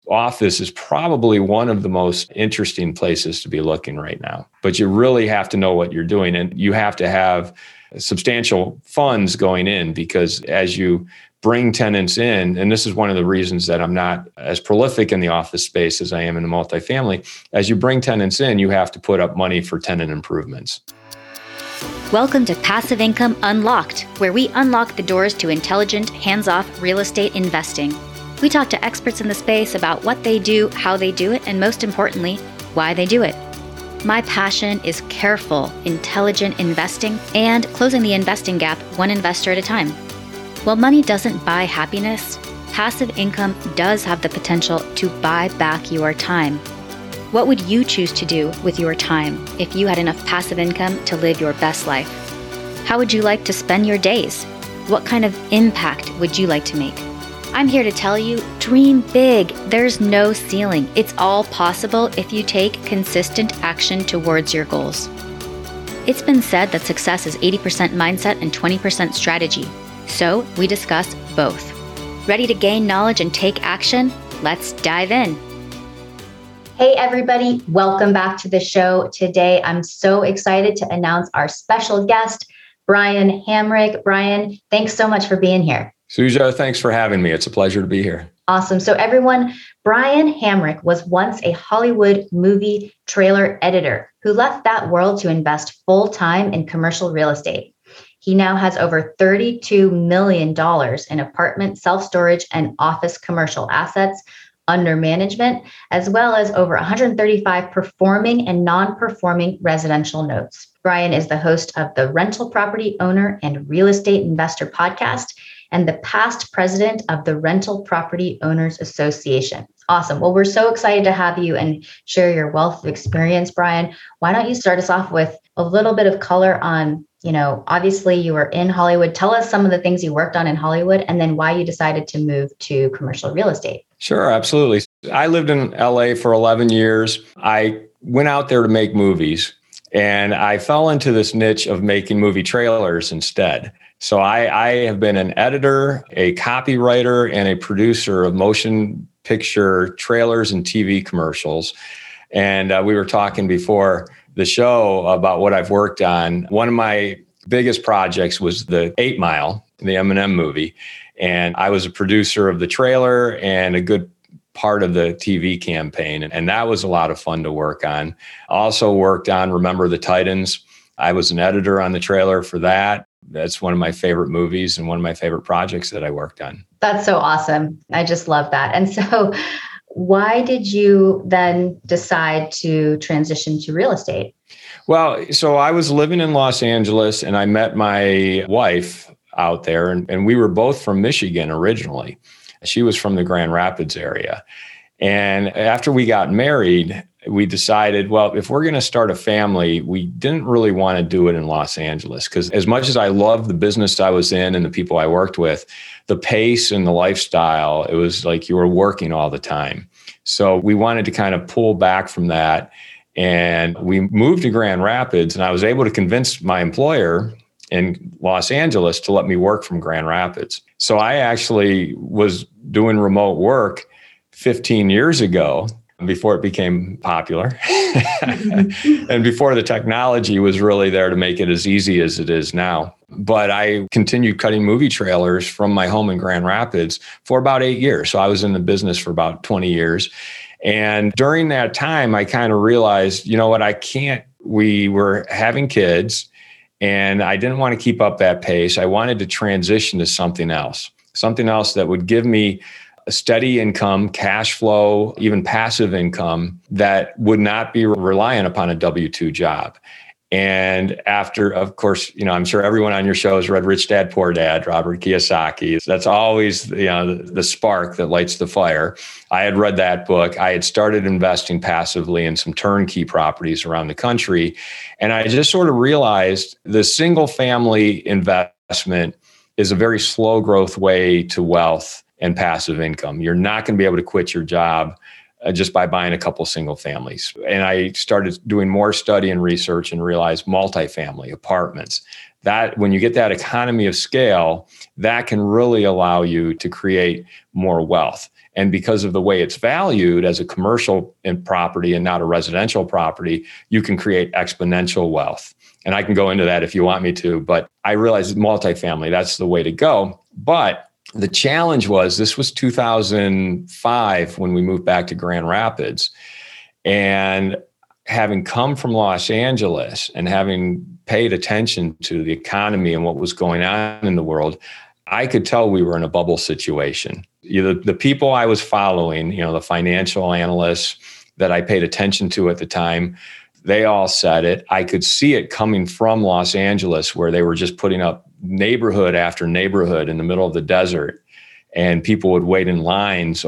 office is probably one of the most interesting places to be looking right now. But you really have to know what you're doing, and you have to have substantial funds going in, because as you bring tenants in, and this is one of the reasons that I'm not as prolific in the office space as I am in the multifamily, as you bring tenants in, you have to put up money for tenant improvements. Welcome to Passive Income Unlocked, where we unlock the doors to intelligent, hands-off real estate investing. We talk to experts in the space about what they do, how they do it, and most importantly, why they do it. My passion is careful, intelligent investing and closing the investing gap one investor at a time. While money doesn't buy happiness, passive income does have the potential to buy back your time. What would you choose to do with your time if you had enough passive income to live your best life? How would you like to spend your days? What kind of impact would you like to make? I'm here to tell you, dream big. There's no ceiling. It's all possible if you take consistent action towards your goals. It's been said that success is 80% mindset and 20% strategy. So we discuss both. Ready to gain knowledge and take action? Let's dive in. Hey everybody, welcome back to the show. Today, I'm so excited to announce our special guest, Brian Hamrick. Brian, thanks so much for being here. Suja, thanks for having me. It's a pleasure to be here. Awesome. So everyone, Brian Hamrick was once a Hollywood movie trailer editor who left that world to invest full-time in commercial real estate. He now has over $32 million in apartment, self-storage, and office commercial assets under management, as well as over 135 performing and non-performing residential notes. Brian is the host of the Rental Property Owner and Real Estate Investor podcast and the past president of the Rental Property Owners Association. Awesome. Well, we're so excited to have you and share your wealth of experience, Brian. Why don't you start us off with a little bit of color on, obviously you were in Hollywood. Tell us some of the things you worked on in Hollywood and then why you decided to move to commercial real estate. Sure, absolutely. I lived in LA for 11 years. I went out there to make movies, and I fell into this niche of making movie trailers instead. So I have been an editor, a copywriter, and a producer of motion picture trailers and TV commercials. And we were talking before the show about what I've worked on. One of my biggest projects was the 8 Mile, the Eminem movie. And I was a producer of the trailer and a good part of the TV campaign. And that was a lot of fun to work on. Also worked on Remember the Titans. I was an editor on the trailer for that. That's one of my favorite movies and one of my favorite projects that I worked on. That's so awesome. I just love that. And so why did you then decide to transition to real estate? Well, so I was living in Los Angeles and I met my wife out there, and we were both from Michigan originally. She was from the Grand Rapids area. And after we got married, we decided, well, if we're going to start a family, we didn't really want to do it in Los Angeles, because as much as I loved the business I was in and the people I worked with, the pace and the lifestyle, it was like you were working all the time. So we wanted to kind of pull back from that. And we moved to Grand Rapids, and I was able to convince my employer in Los Angeles to let me work from Grand Rapids. So I actually was doing remote work 15 years ago before it became popular and before the technology was really there to make it as easy as it is now. But I continued cutting movie trailers from my home in Grand Rapids for about 8 years. So I was in the business for about 20 years. And during that time, I kind of realized, we were having kids, and I didn't want to keep up that pace. I wanted to transition to something else that would give me a steady income, cash flow, even passive income that would not be reliant upon a W-2 job. And after, of course, I'm sure everyone on your show has read Rich Dad, Poor Dad, Robert Kiyosaki. That's always, the spark that lights the fire. I had read that book. I had started investing passively in some turnkey properties around the country. And I just sort of realized the single family investment is a very slow growth way to wealth and passive income. You're not going to be able to quit your job just by buying a couple single families. And I started doing more study and research and realized multifamily apartments. That when you get that economy of scale, that can really allow you to create more wealth. And because of the way it's valued as a commercial property and not a residential property, you can create exponential wealth. And I can go into that if you want me to, but I realized multifamily, that's the way to go. But the challenge was, this was 2005 when we moved back to Grand Rapids. And having come from Los Angeles and having paid attention to the economy and what was going on in the world, I could tell we were in a bubble situation. The people I was following, the financial analysts that I paid attention to at the time, they all said it. I could see it coming from Los Angeles, where they were just putting up neighborhood after neighborhood in the middle of the desert. And people would wait in lines,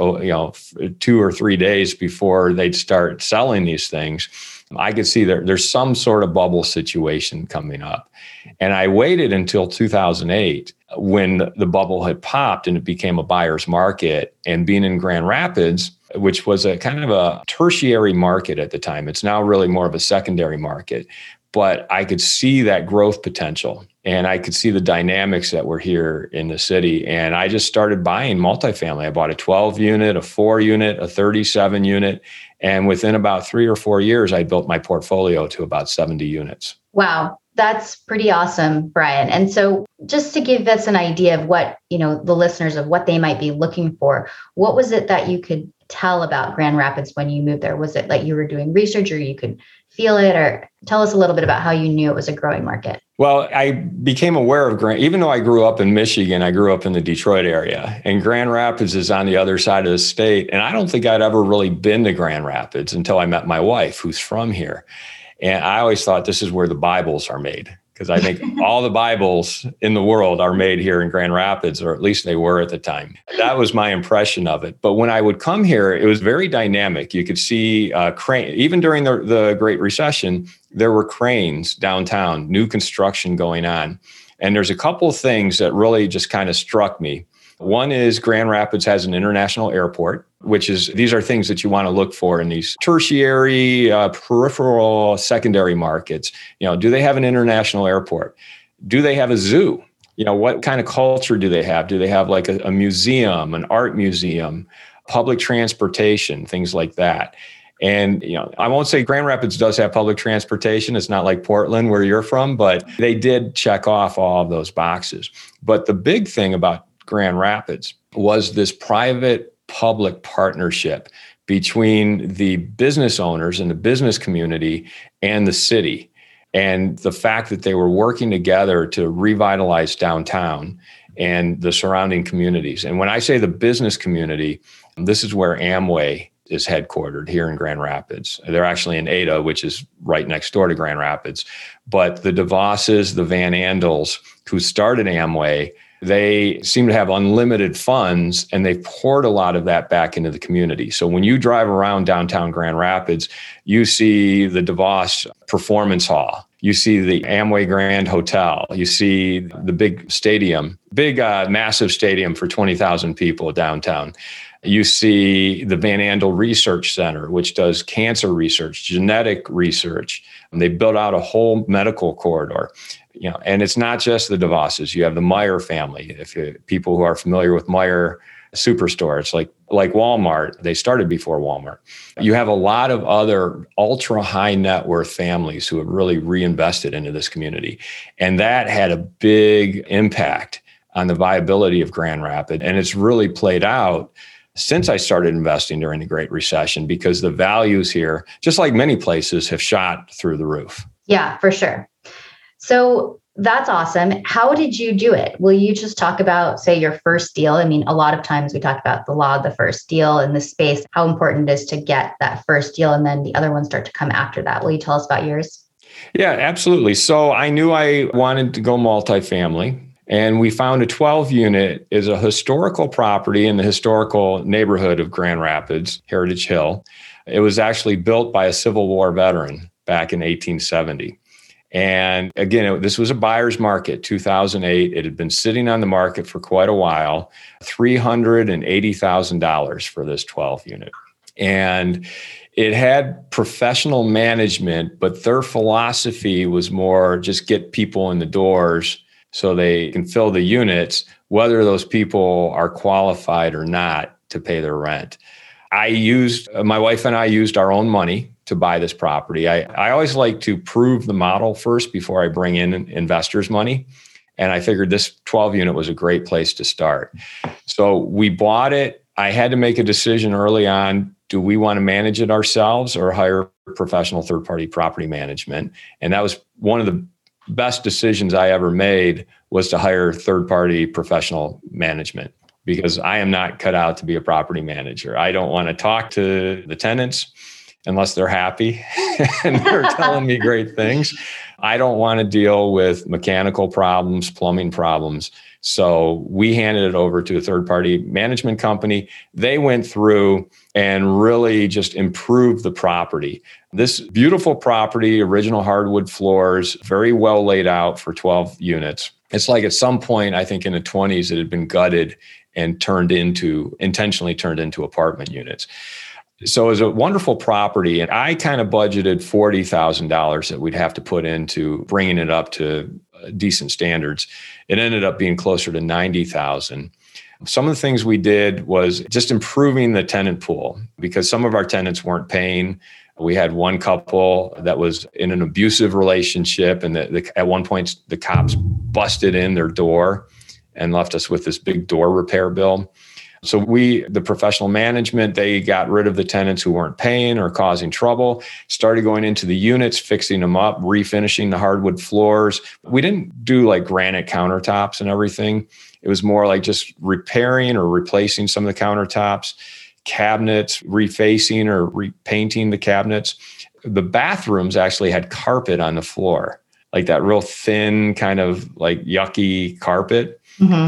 2 or 3 days before they'd start selling these things. I could see there's some sort of bubble situation coming up. And I waited until 2008 when the bubble had popped and it became a buyer's market. And being in Grand Rapids, which was a kind of a tertiary market at the time, it's now really more of a secondary market. But I could see that growth potential, and I could see the dynamics that were here in the city. And I just started buying multifamily. I bought a 12 unit, a 4 unit, a 37 unit. And within about 3 or 4 years, I built my portfolio to about 70 units. Wow. That's pretty awesome, Brian. And so just to give us an idea of what, the listeners of what they might be looking for, what was it that you could tell about Grand Rapids when you moved there? Was it like you were doing research, or you could feel it, or tell us a little bit about how you knew it was a growing market? Well, I became aware of even though I grew up in Michigan, I grew up in the Detroit area, and Grand Rapids is on the other side of the state. And I don't think I'd ever really been to Grand Rapids until I met my wife, who's from here. And I always thought this is where the Bibles are made, because I think all the Bibles in the world are made here in Grand Rapids, or at least they were at the time. That was my impression of it. But when I would come here, it was very dynamic. You could see crane, even during the Great Recession, there were cranes downtown, new construction going on. And there's a couple of things that really just kind of struck me. One is Grand Rapids has an international airport, these are things that you want to look for in these tertiary, peripheral, secondary markets. Do they have an international airport? Do they have a zoo? What kind of culture do they have? Do they have like a museum, an art museum, public transportation, things like that? And, I won't say Grand Rapids does have public transportation. It's not like Portland where you're from, but they did check off all of those boxes. But the big thing about Grand Rapids was this private-public partnership between the business owners and the business community and the city. And the fact that they were working together to revitalize downtown and the surrounding communities. And when I say the business community, this is where Amway is headquartered here in Grand Rapids. They're actually in Ada, which is right next door to Grand Rapids. But the DeVosses, the Van Andels, who started Amway, they seem to have unlimited funds, and they've poured a lot of that back into the community. So when you drive around downtown Grand Rapids, you see the DeVos Performance Hall. You see the Amway Grand Hotel. You see the big stadium, massive stadium for 20,000 people downtown. You see the Van Andel Research Center, which does cancer research, genetic research. And they built out a whole medical corridor. And it's not just the DeVosses. You have the Meyer family. People who are familiar with Meyer Superstore, it's like Walmart. They started before Walmart. You have a lot of other ultra high net worth families who have really reinvested into this community. And that had a big impact on the viability of Grand Rapids. And it's really played out since I started investing during the Great Recession, because the values here, just like many places, have shot through the roof. Yeah, for sure. So that's awesome. How did you do it? Will you just talk about, say, your first deal? I mean, a lot of times we talk about the law of the first deal in this space, how important it is to get that first deal, and then the other ones start to come after that. Will you tell us about yours? Yeah, absolutely. So I knew I wanted to go multifamily. And we found a 12 unit is a historical property in the historical neighborhood of Grand Rapids, Heritage Hill. It was actually built by a Civil War veteran back in 1870. And again, this was a buyer's market, 2008. It had been sitting on the market for quite a while, $380,000 for this 12 unit. And it had professional management, but their philosophy was more just get people in the doors so they can fill the units, whether those people are qualified or not to pay their rent. My wife and I used our own money to buy this property. I always like to prove the model first before I bring in investors' money. And I figured this 12 unit was a great place to start. So we bought it. I had to make a decision early on. Do we want to manage it ourselves or hire professional third-party property management? And that was one of the best decisions I ever made, was to hire third-party professional management, because I am not cut out to be a property manager. I don't want to talk to the tenants unless they're happy and they're telling me great things. I don't want to deal with mechanical problems, plumbing problems. So we handed it over to a third-party management company. They went through and really just improved the property. This beautiful property, original hardwood floors, very well laid out for 12 units. It's like at some point, I think in the 20s, it had been gutted and intentionally turned into apartment units. So it was a wonderful property. And I kind of budgeted $40,000 that we'd have to put into bringing it up to decent standards. It ended up being closer to $90,000. Some of the things we did was just improving the tenant pool, because some of our tenants weren't paying. We had one couple that was in an abusive relationship, and at one point the cops busted in their door and left us with this big door repair bill. So the professional management, they got rid of the tenants who weren't paying or causing trouble, started going into the units, fixing them up, refinishing the hardwood floors. We didn't do like granite countertops and everything. It was more like just repairing or replacing some of the countertops, cabinets, refacing or repainting the cabinets. The bathrooms actually had carpet on the floor, like that real thin kind of like yucky carpet. Mm-hmm.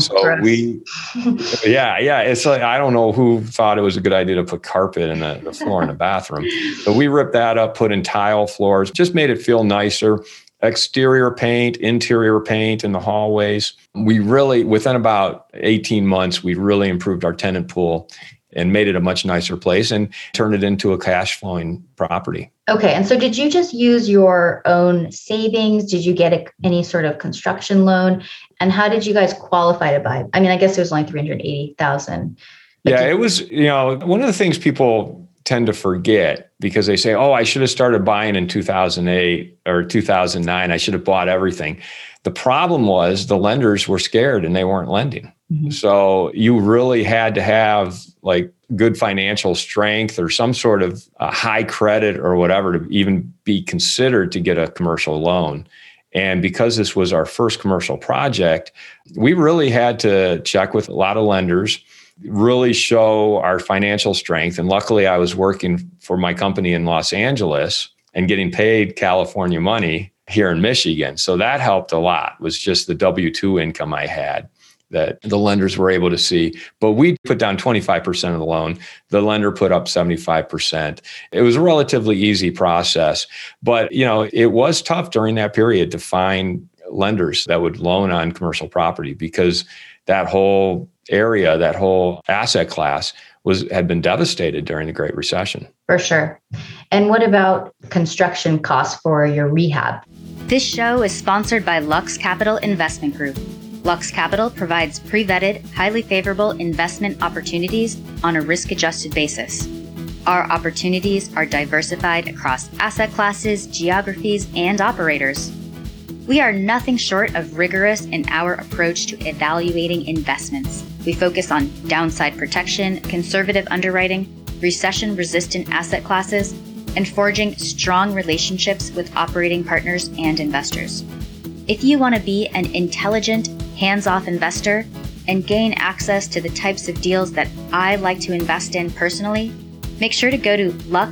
So it's like, I don't know who thought it was a good idea to put carpet in the floor in the bathroom. So we ripped that up, put in tile floors, just made it feel nicer. Exterior paint, interior paint in the hallways. We really, within about 18 months, we really improved our tenant pool and made it a much nicer place and turned it into a cash flowing property. Okay. And so did you just use your own savings? Did you get any sort of construction loan? And how did you guys qualify to buy? I mean, I guess it was only $380,000. Yeah, it was, one of the things people tend to forget, because they say, oh, I should have started buying in 2008 or 2009. I should have bought everything. The problem was the lenders were scared and they weren't lending. Mm-hmm. So you really had to have like good financial strength or some sort of high credit or whatever to even be considered to get a commercial loan. And because this was our first commercial project, we really had to check with a lot of lenders, really show our financial strength. And luckily, I was working for my company in Los Angeles and getting paid California money here in Michigan. So that helped a lot, was just the W-2 income I had that the lenders were able to see. But we put down 25% of the loan. The lender put up 75%. It was a relatively easy process. But, it was tough during that period to find lenders that would loan on commercial property, because that whole area, that whole asset class had been devastated during the Great Recession. For sure. And what about construction costs for your rehab? This show is sponsored by Lux Capital Investment Group. Lux Capital provides pre-vetted, highly favorable investment opportunities on a risk-adjusted basis. Our opportunities are diversified across asset classes, geographies, and operators. We are nothing short of rigorous in our approach to evaluating investments. We focus on downside protection, conservative underwriting, recession-resistant asset classes, and forging strong relationships with operating partners and investors. If you want to be an intelligent, hands-off investor and gain access to the types of deals that I like to invest in personally, make sure to go to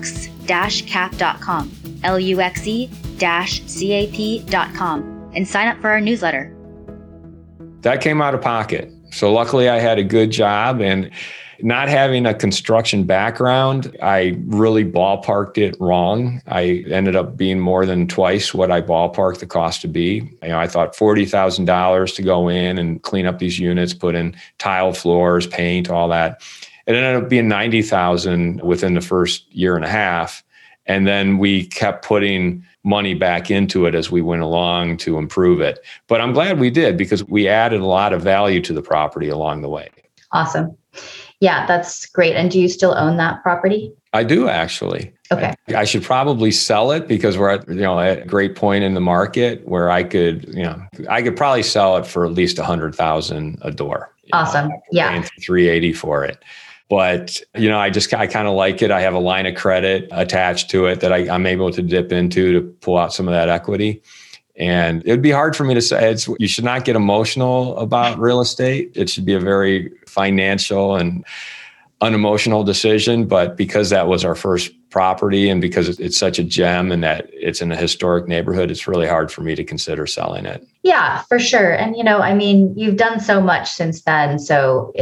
lux-cap.com, luxe-cap.com, and sign up for our newsletter. That came out of pocket. So luckily I had a good job, and not having a construction background, I really ballparked it wrong. I ended up being more than twice what I ballparked the cost to be. I thought $40,000 to go in and clean up these units, put in tile floors, paint, all that. It ended up being $90,000 within the first year and a half. And then we kept putting money back into it as we went along to improve it. But I'm glad we did, because we added a lot of value to the property along the way. Awesome. Yeah, that's great. And do you still own that property? I do actually. Okay. I should probably sell it because we're at, at a great point in the market where I could probably sell it for at least $100,000 a door. Awesome. Yeah. $380 for it. But, I kind of like it. I have a line of credit attached to it that I'm able to dip into to pull out some of that equity. And it'd be hard for me to say you should not get emotional about real estate. It should be a very financial and unemotional decision. But because that was our first property and because it's such a gem and that it's in a historic neighborhood, it's really hard for me to consider selling it. Yeah, for sure. And, you've done so much since then. So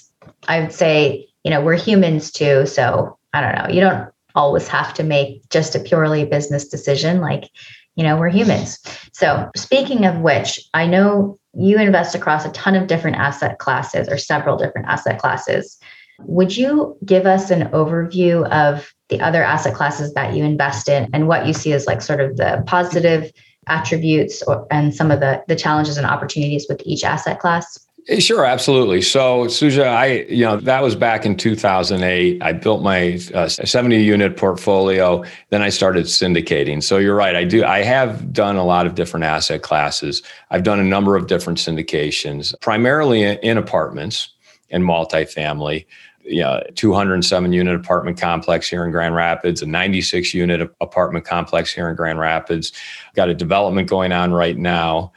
I would say, we're humans too. So I don't know, you don't always have to make just a purely business decision. We're humans. So speaking of which, I know you invest across a ton of different asset classes or several different asset classes. Would you give us an overview of the other asset classes that you invest in and what you see as sort of the positive attributes and some of the challenges and opportunities with each asset class? Sure, absolutely. So, Suja, that was back in 2008. I built my 70-unit portfolio. Then I started syndicating. So you're right. I have done a lot of different asset classes. I've done a number of different syndications, primarily in apartments and multifamily. 207-unit apartment complex here in Grand Rapids, a 96-unit apartment complex here in Grand Rapids. Got a development going on right now.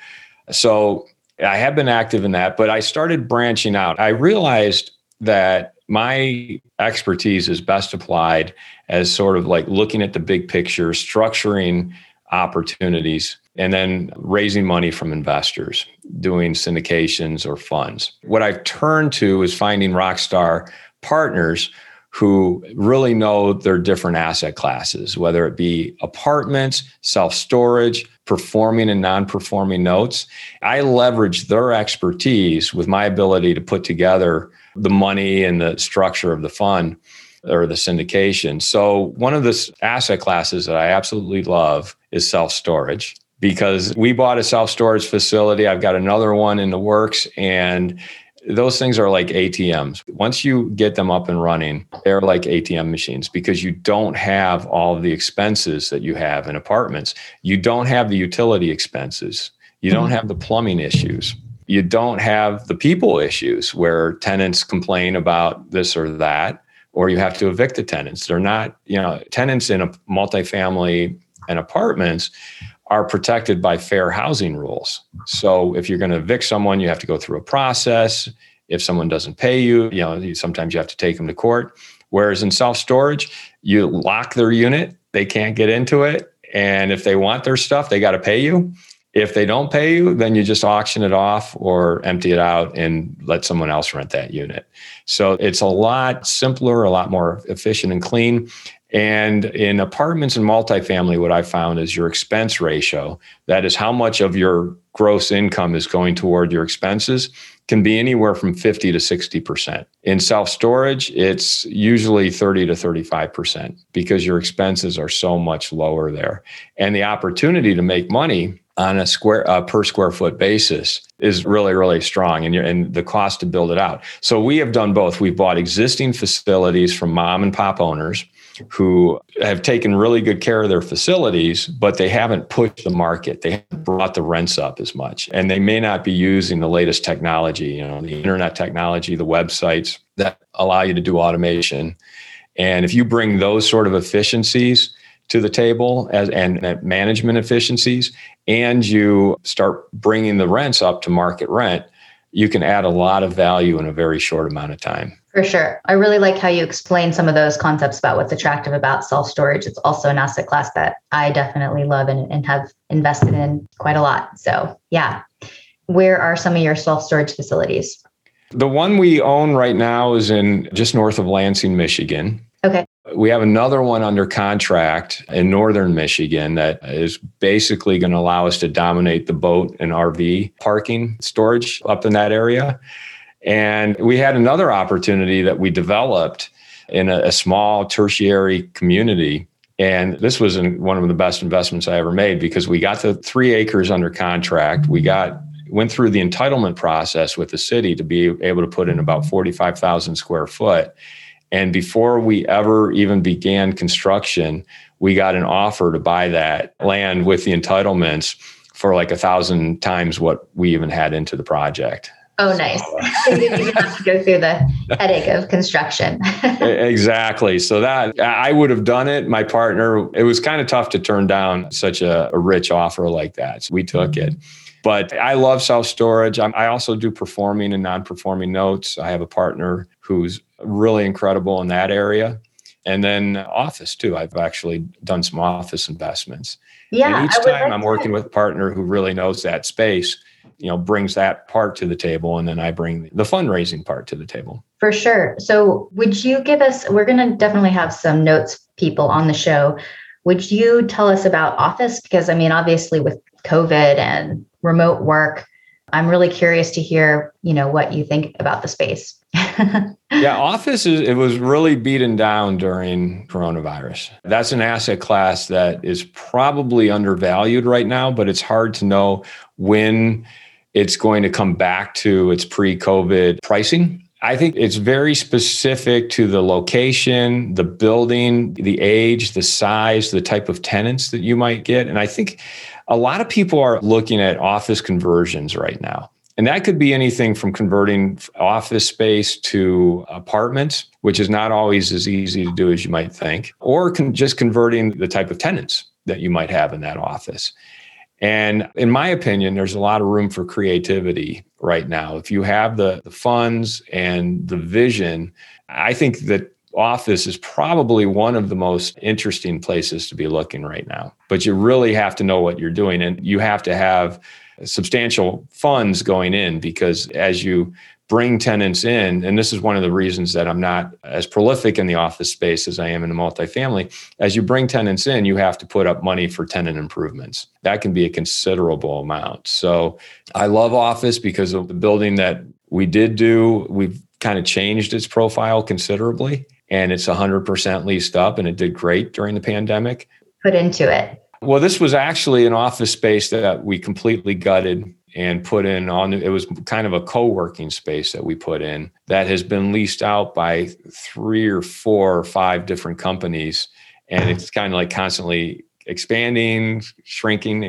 So I have been active in that, but I started branching out. I realized that my expertise is best applied as sort of looking at the big picture, structuring opportunities, and then raising money from investors, doing syndications or funds. What I've turned to is finding rockstar partners who really know their different asset classes, whether it be apartments, self-storage, performing and non-performing notes. I leverage their expertise with my ability to put together the money and the structure of the fund or the syndication. So one of the asset classes that I absolutely love is self-storage, because we bought a self-storage facility. I've got another one in the works, and those things are like ATMs. Once you get them up and running, they're like ATM machines because you don't have all of the expenses that you have in apartments. You don't have the utility expenses. You don't have the plumbing issues. You don't have the people issues where tenants complain about this or that, or you have to evict the tenants. They're not, tenants in a multifamily and apartments are protected by fair housing rules. So if you're going to evict someone, you have to go through a process. If someone doesn't pay you, sometimes you have to take them to court. Whereas in self-storage, you lock their unit, they can't get into it. And if they want their stuff, they got to pay you. If they don't pay you, then you just auction it off or empty it out and let someone else rent that unit. So it's a lot simpler, a lot more efficient and clean. And in apartments and multifamily, what I found is your expense ratio, that is how much of your gross income is going toward your expenses, can be anywhere from 50 to 60%. In self-storage, it's usually 30 to 35% because your expenses are so much lower there. And the opportunity to make money on a per square foot basis is really, really strong, and the cost to build it out. So we have done both. We've bought existing facilities from mom and pop owners who have taken really good care of their facilities, but they haven't pushed the market. They haven't brought the rents up as much. And they may not be using the latest technology, the internet technology, the websites that allow you to do automation. And if you bring those sort of efficiencies to the table and management efficiencies, and you start bringing the rents up to market rent, you can add a lot of value in a very short amount of time. For sure. I really like how you explain some of those concepts about what's attractive about self-storage. It's also an asset class that I definitely love and have invested in quite a lot. So yeah. Where are some of your self-storage facilities? The one we own right now is in just north of Lansing, Michigan. Okay. We have another one under contract in northern Michigan that is basically going to allow us to dominate the boat and RV parking storage up in that area. And we had another opportunity that we developed in a small tertiary community. And this was one of the best investments I ever made because we got the 3 acres under contract. We got went through the entitlement process with the city to be able to put in about 45,000 square foot. And before we ever even began construction, we got an offer to buy that land with the entitlements for like 1,000 times what we even had into the project. Oh, nice. So you didn't even have to go through the headache of construction. Exactly. So that I would have done it. My partner, it was kind of tough to turn down such a rich offer like that. So we took it. But I love self-storage. I also do performing and non-performing notes. I have a partner who's really incredible in that area. And then office too. I've actually done some office investments. Yeah. And each time I'm working with a partner who really knows that space, brings that part to the table. And then I bring the fundraising part to the table. For sure. So would you give us, we're going to definitely have some notes people on the show. Would you tell us about office? Because obviously with COVID and remote work, I'm really curious to hear, what you think about the space. Yeah, office it was really beaten down during coronavirus. That's an asset class that is probably undervalued right now, but it's hard to know when it's going to come back to its pre-COVID pricing. I think it's very specific to the location, the building, the age, the size, the type of tenants that you might get. And I think a lot of people are looking at office conversions right now. And that could be anything from converting office space to apartments, which is not always as easy to do as you might think, or just converting the type of tenants that you might have in that office. And in my opinion, there's a lot of room for creativity right now. If you have the funds and the vision, I think that office is probably one of the most interesting places to be looking right now. But you really have to know what you're doing, and you have to have substantial funds going in, because as you bring tenants in, and this is one of the reasons that I'm not as prolific in the office space as I am in the multifamily, as you bring tenants in, you have to put up money for tenant improvements. That can be a considerable amount. So I love office because of the building that we did do. We've kind of changed its profile considerably, and it's 100% leased up, and it did great during the pandemic. Put into it. Well, this was actually an office space that we completely gutted and put in it was kind of a co-working space that we put in that has been leased out by 3 or 4 or 5 different companies. And it's kind of like constantly expanding, shrinking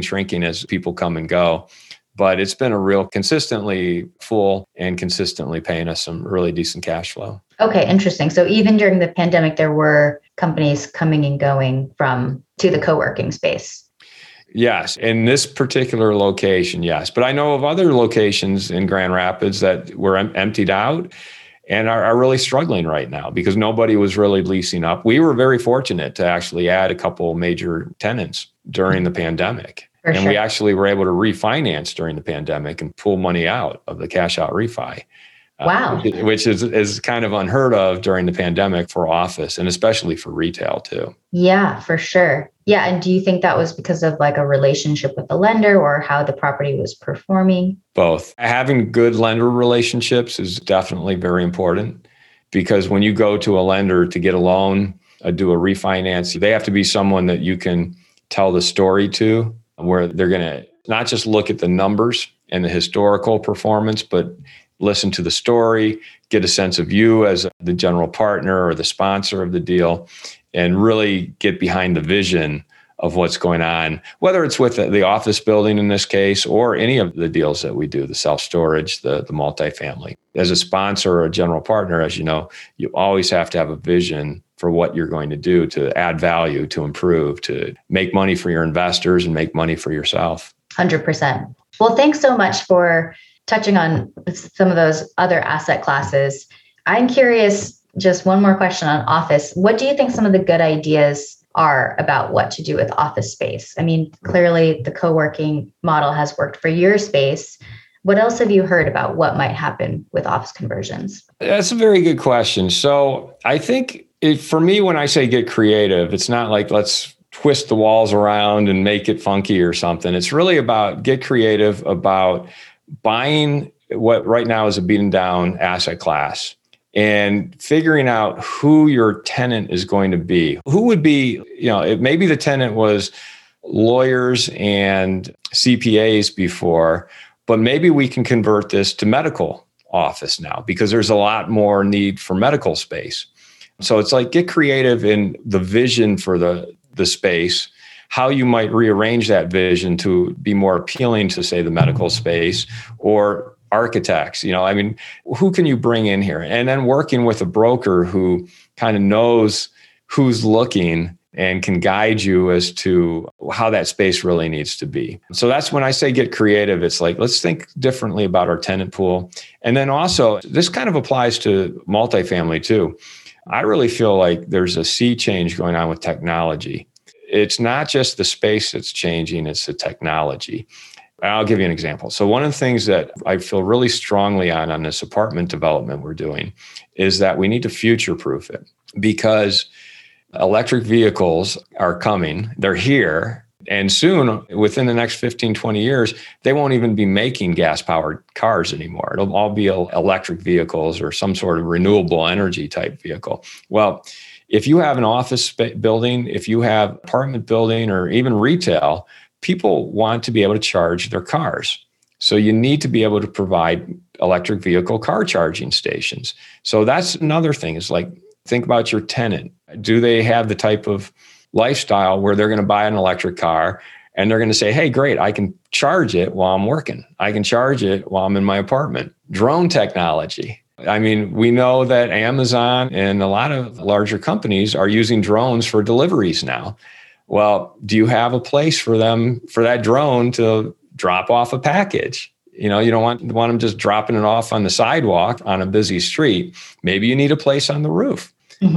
as people come and go. But it's been a real consistently full and consistently paying us some really decent cash flow. Okay, interesting. So even during the pandemic, there were companies coming and going to the co-working space. Yes. In this particular location, yes. But I know of other locations in Grand Rapids that were emptied out and are really struggling right now because nobody was really leasing up. We were very fortunate to actually add a couple major tenants during the pandemic. And we actually were able to refinance during the pandemic and pull money out of the cash out refi. Wow. Which is kind of unheard of during the pandemic for office and especially for retail too. Yeah, for sure. Yeah. And do you think that was because of like a relationship with the lender or how the property was performing? Both. Having good lender relationships is definitely very important because when you go to a lender to get a loan, do a refinance, they have to be someone that you can tell the story to, where they're going to not just look at the numbers and the historical performance, but listen to the story, get a sense of you as the general partner or the sponsor of the deal, and really get behind the vision of what's going on, whether it's with the office building in this case, or any of the deals that we do, the self-storage, the multifamily. As a sponsor or a general partner, as you know, you always have to have a vision for what you're going to do to add value, to improve, to make money for your investors and make money for yourself. 100%. Well, thanks so much for touching on some of those other asset classes. I'm curious, just one more question on office. What do you think some of the good ideas are about what to do with office space? I mean, clearly the co-working model has worked for your space. What else have you heard about what might happen with office conversions? That's a very good question. So I think for me, when I say get creative, it's not like let's twist the walls around and make it funky or something. It's really about get creative about buying what right now is a beaten down asset class and figuring out who your tenant is going to be. Who would be, maybe the tenant was lawyers and CPAs before, but maybe we can convert this to medical office now because there's a lot more need for medical space. So it's like get creative in the vision for the space, how you might rearrange that vision to be more appealing to, say, the medical space or architects. Who can you bring in here? And then working with a broker who kind of knows who's looking and can guide you as to how that space really needs to be. So that's when I say get creative. It's like, let's think differently about our tenant pool. And then also, this kind of applies to multifamily too. I really feel like there's a sea change going on with technology. It's not just the space that's changing, it's the technology. I'll give you an example. So one of the things that I feel really strongly on this apartment development we're doing is that we need to future-proof it because electric vehicles are coming. They're here. And soon, within the next 15, 20 years, they won't even be making gas-powered cars anymore. It'll all be electric vehicles or some sort of renewable energy type vehicle. Well, if you have an office building, if you have apartment building or even retail, people want to be able to charge their cars. So you need to be able to provide electric vehicle car charging stations. So that's another thing is like, think about your tenant. Do they have the type of lifestyle where they're going to buy an electric car and they're going to say, hey, great, I can charge it while I'm working. I can charge it while I'm in my apartment. Drone technology. We know that Amazon and a lot of larger companies are using drones for deliveries now. Well, do you have a place for them, for that drone to drop off a package? You don't want them just dropping it off on the sidewalk on a busy street. Maybe you need a place on the roof.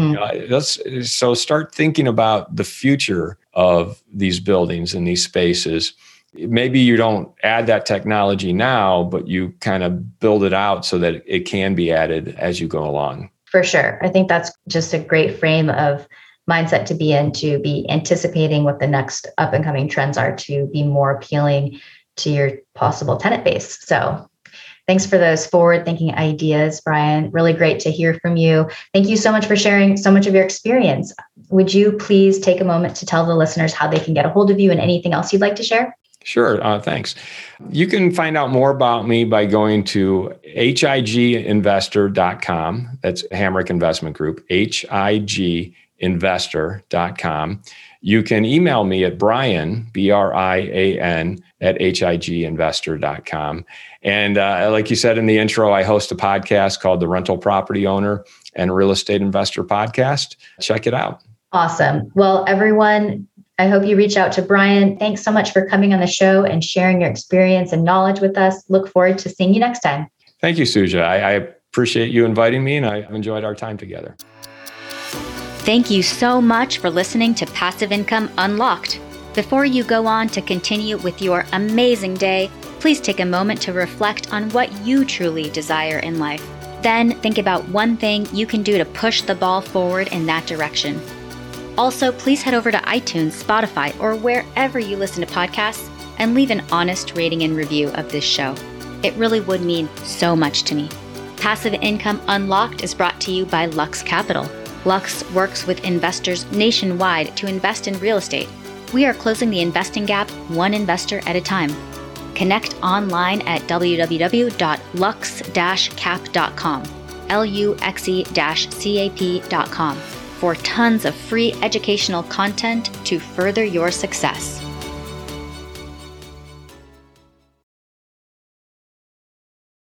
Mm-hmm. So start thinking about the future of these buildings and these spaces. Maybe you don't add that technology now, but you kind of build it out so that it can be added as you go along. For sure. I think that's just a great frame of mindset to be in, to be anticipating what the next up and coming trends are to be more appealing to your possible tenant base. So thanks for those forward-thinking ideas, Brian. Really great to hear from you. Thank you so much for sharing so much of your experience. Would you please take a moment to tell the listeners how they can get a hold of you and anything else you'd like to share? Sure. Thanks. You can find out more about me by going to higinvestor.com. That's Hamrick Investment Group, higinvestor.com. You can email me at Brian, Brian, at higinvestor.com. And like you said in the intro, I host a podcast called the Rental Property Owner and Real Estate Investor Podcast. Check it out. Awesome. Well, everyone, I hope you reach out to Brian. Thanks so much for coming on the show and sharing your experience and knowledge with us. Look forward to seeing you next time. Thank you, Suja. I appreciate you inviting me, and I've enjoyed our time together. Thank you so much for listening to Passive Income Unlocked. Before you go on to continue with your amazing day, please take a moment to reflect on what you truly desire in life. Then think about one thing you can do to push the ball forward in that direction. Also, please head over to iTunes, Spotify, or wherever you listen to podcasts and leave an honest rating and review of this show. It really would mean so much to me. Passive Income Unlocked is brought to you by Lux Capital. Lux works with investors nationwide to invest in real estate. We are closing the investing gap one investor at a time. Connect online at www.lux-cap.com, luxe-cap.com, for tons of free educational content to further your success.